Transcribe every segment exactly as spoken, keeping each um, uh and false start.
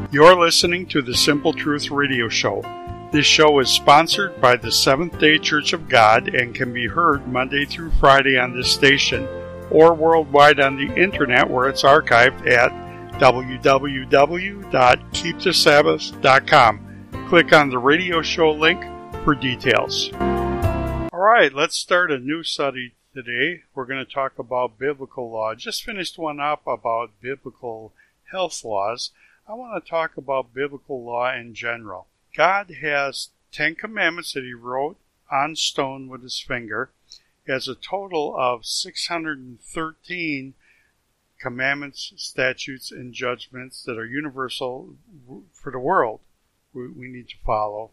You're listening to the Simple Truth Radio Show. This show is sponsored by the Seventh-day Church of God and can be heard Monday through Friday on this station or worldwide on the internet where it's archived at w w w dot keep the sabbath dot com. Click on the radio show link for details. All right, let's start a new study today. We're going to talk about biblical law. Just finished one up about biblical health laws. I want to talk about biblical law in general. God has Ten Commandments that he wrote on stone with his finger. He has a total of six hundred thirteen commandments, statutes, and judgments that are universal for the world we, we need to follow.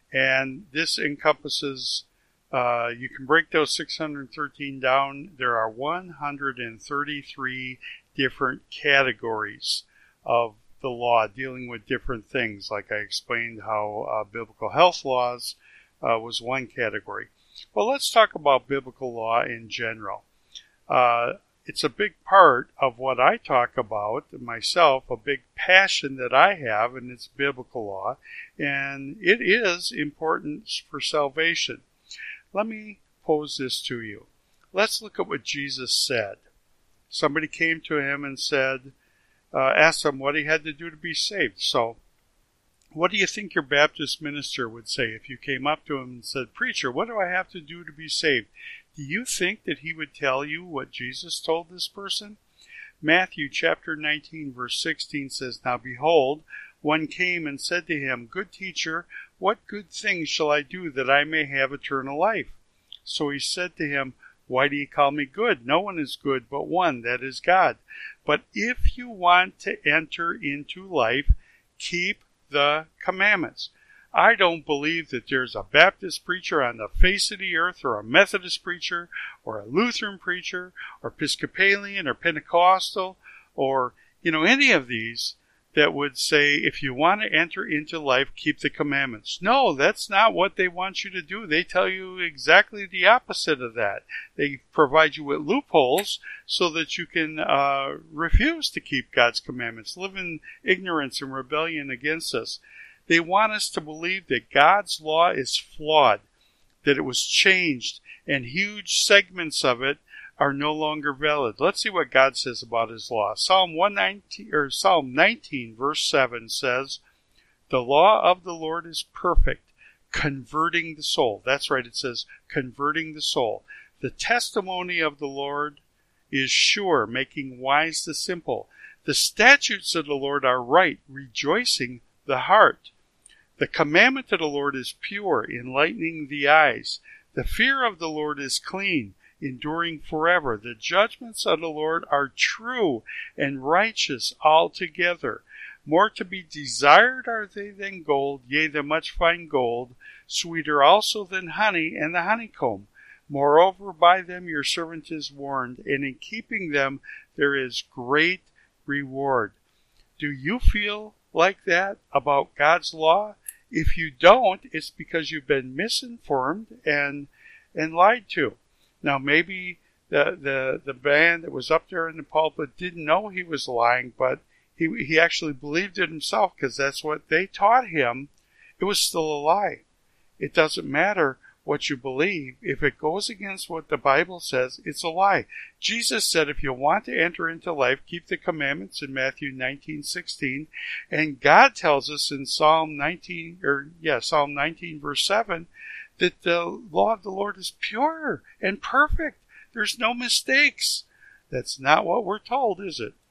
And this encompasses, uh, you can break those six hundred thirteen down. There are one hundred thirty-three different categories of the law dealing with different things. Like I explained how uh, biblical health laws uh, was one category. Well, let's talk about biblical law in general. Uh, it's a big part of what I talk about myself, a big passion that I have, and it's biblical law, and it is important for salvation. Let me pose this to you. Let's look at what Jesus said. Somebody came to him and said, Uh, asked him what he had to do to be saved. So, what do you think your Baptist minister would say if you came up to him and said, "Preacher, what do I have to do to be saved?" Do you think that he would tell you what Jesus told this person? Matthew chapter nineteen verse sixteen says, "Now behold, one came and said to him, 'Good teacher, what good things shall I do that I may have eternal life?' So he said to him, 'Why do you call me good? No one is good but one, that is God. But if you want to enter into life, keep the commandments.'" I don't believe that there's a Baptist preacher on the face of the earth, or a Methodist preacher, or a Lutheran preacher, or Episcopalian, or Pentecostal, or, you know, any of these that would say, if you want to enter into life, keep the commandments. No, that's not what they want you to do. They tell you exactly the opposite of that. They provide you with loopholes so that you can uh, refuse to keep God's commandments, live in ignorance and rebellion against us. They want us to believe that God's law is flawed, that it was changed, and huge segments of it are no longer valid. Let's see what God says about his law. Psalm one nineteen or Psalm nineteen verse seven says, "The law of the Lord is perfect, converting the soul." That's right, it says converting the soul. "The testimony of the Lord is sure, making wise the simple. The statutes of the Lord are right, rejoicing the heart. The commandment of the Lord is pure, enlightening the eyes. The fear of the Lord is clean, enduring forever. The judgments of the Lord are true and righteous altogether. More to be desired are they than gold, yea, than much fine gold, sweeter also than honey and the honeycomb. Moreover, by them your servant is warned, and in keeping them there is great reward." Do you feel like that about God's law? If you don't, it's because you've been misinformed and and lied to. Now, maybe the, the, the man that was up there in the pulpit didn't know he was lying, but he, he actually believed it himself because that's what they taught him. It was still a lie. It doesn't matter what you believe. If it goes against what the Bible says, it's a lie. Jesus said, if you want to enter into life, keep the commandments in Matthew nineteen sixteen. And God tells us in Psalm nineteen, or yeah, Psalm nineteen verse seven, that the law of the Lord is pure and perfect. There's no mistakes. That's not what we're told, is it?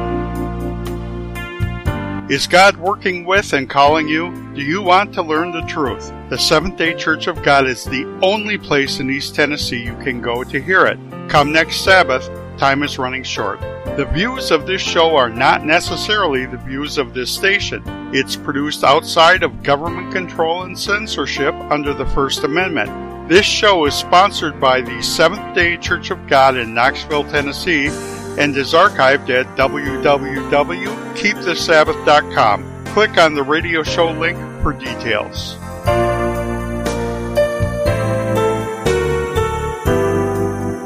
Is God working with and calling you? Do you want to learn the truth? The Seventh-day Church of God is the only place in East Tennessee you can go to hear it. Come next Sabbath. Time is running short. The views of this show are not necessarily the views of this station. It's produced outside of government control and censorship under the First Amendment. This show is sponsored by the Seventh-day Church of God in Knoxville, Tennessee, and is archived at w w w dot keep the sabbath dot com. Click on the radio show link for details.